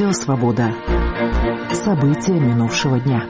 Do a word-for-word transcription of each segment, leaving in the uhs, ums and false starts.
Радио Свобода. События минувшего дня.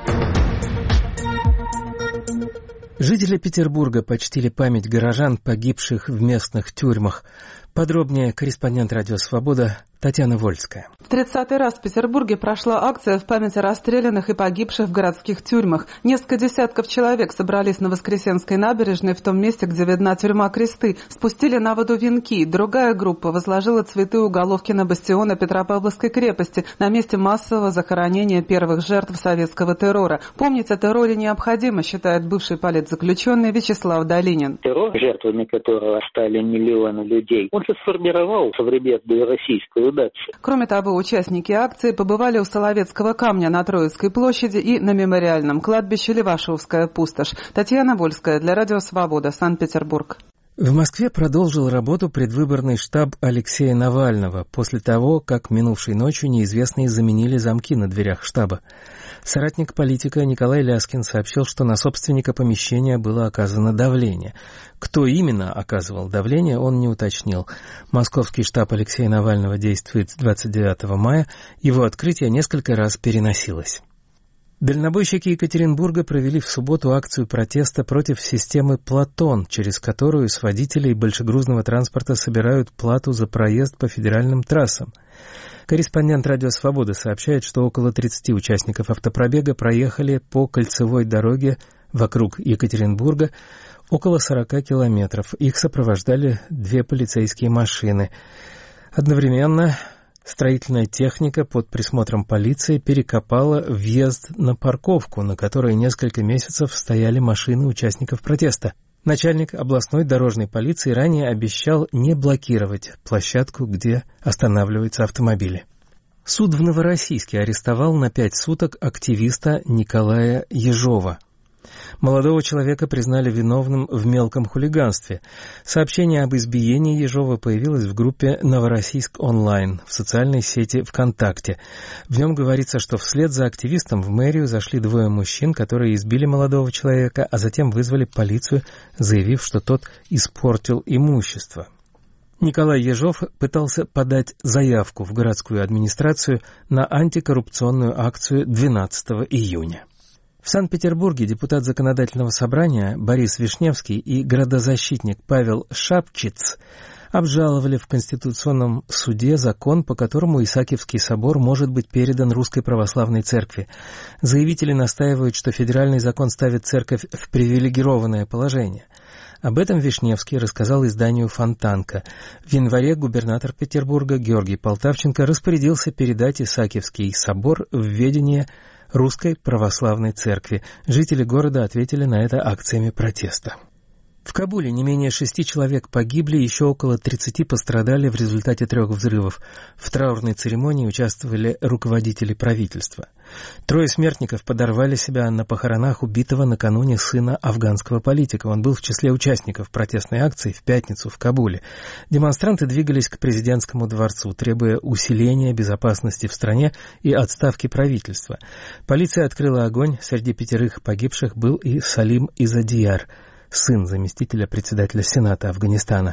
Жители Петербурга почтили память горожан, погибших в местных тюрьмах. Подробнее корреспондент Радио Свобода Татьяна Вольская. В тридцатый раз в Петербурге прошла акция в память о расстрелянных и погибших в городских тюрьмах. Несколько десятков человек собрались на Воскресенской набережной, в том месте, где видна тюрьма Кресты. Спустили на воду венки. Другая группа возложила цветы у Головкина бастиона Петропавловской крепости на месте массового захоронения первых жертв советского террора. Помнить о терроре необходимо, считает бывший политзаключенный Вячеслав Долинин. Террор, жертвами которого стали миллионы людей, он сформировал современную российскую нацию. Кроме того, участники акции побывали у Соловецкого камня на Троицкой площади и на мемориальном кладбище Левашовская пустошь. Татьяна Вольская для Радио Свобода, Санкт-Петербург. В Москве продолжил работу предвыборный штаб Алексея Навального после того, как минувшей ночью неизвестные заменили замки на дверях штаба. Соратник политика Николай Ляскин сообщил, что на собственника помещения было оказано давление. Кто именно оказывал давление, он не уточнил. Московский штаб Алексея Навального действует с двадцать девятого мая, его открытие несколько раз переносилось. Дальнобойщики Екатеринбурга провели в субботу акцию протеста против системы «Платон», через которую с водителей большегрузного транспорта собирают плату за проезд по федеральным трассам. Корреспондент Радио Свободы сообщает, что около тридцати участников автопробега проехали по кольцевой дороге вокруг Екатеринбурга около сорока километров. Их сопровождали две полицейские машины. Одновременно строительная техника под присмотром полиции перекопала въезд на парковку, на которой несколько месяцев стояли машины участников протеста. Начальник областной дорожной полиции ранее обещал не блокировать площадку, где останавливаются автомобили. Суд в Новороссийске арестовал на пять суток активиста Николая Ежова. Молодого человека признали виновным в мелком хулиганстве. Сообщение об избиении Ежова появилось в группе «Новороссийск онлайн» в социальной сети ВКонтакте. В нем говорится, что вслед за активистом в мэрию зашли двое мужчин, которые избили молодого человека, а затем вызвали полицию, заявив, что тот испортил имущество. Николай Ежов пытался подать заявку в городскую администрацию на антикоррупционную акцию двенадцатого июня. В Санкт-Петербурге депутат Законодательного собрания Борис Вишневский и градозащитник Павел Шапчиц обжаловали в Конституционном суде закон, по которому Исаакиевский собор может быть передан Русской Православной Церкви. Заявители настаивают, что федеральный закон ставит церковь в привилегированное положение. Об этом Вишневский рассказал изданию «Фонтанка». В январе губернатор Петербурга Георгий Полтавченко распорядился передать Исаакиевский собор в ведение Русской Православной Церкви. Жители города ответили на это акциями протеста. В Кабуле не менее шести человек погибли, еще около тридцати пострадали в результате трех взрывов. В траурной церемонии участвовали руководители правительства. Трое смертников подорвали себя на похоронах убитого накануне сына афганского политика. Он был в числе участников протестной акции в пятницу в Кабуле. Демонстранты двигались к президентскому дворцу, требуя усиления безопасности в стране и отставки правительства. Полиция открыла огонь. Среди пятерых погибших был и Салим Изадияр, сын заместителя председателя Сената Афганистана.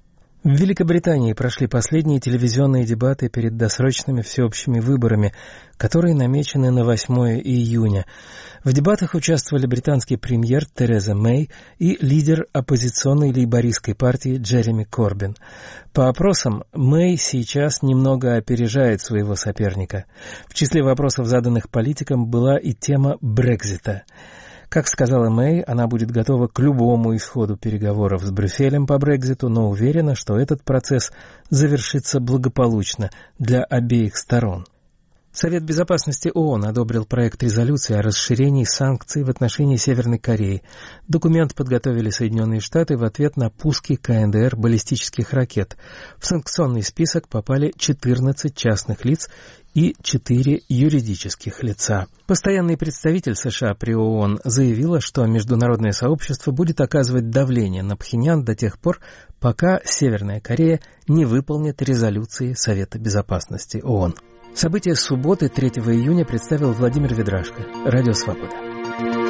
В Великобритании прошли последние телевизионные дебаты перед досрочными всеобщими выборами, которые намечены на восьмое июня. В дебатах участвовали британский премьер Тереза Мэй и лидер оппозиционной лейбористской партии Джереми Корбин. По опросам, Мэй сейчас немного опережает своего соперника. В числе вопросов, заданных политикам, была и тема Брексита. Как сказала Мэй, она будет готова к любому исходу переговоров с Брюсселем по Брекситу, но уверена, что этот процесс завершится благополучно для обеих сторон. Совет Безопасности ООН одобрил проект резолюции о расширении санкций в отношении Северной Кореи. Документ подготовили Соединенные Штаты в ответ на пуски КНДР баллистических ракет. В санкционный список попали четырнадцать частных лиц и четыре юридических лица. Постоянный представитель США при ООН заявила, что международное сообщество будет оказывать давление на Пхеньян до тех пор, пока Северная Корея не выполнит резолюции Совета Безопасности ООН. События субботы, третьего июня, представил Владимир Ведрашко. Радио Свобода.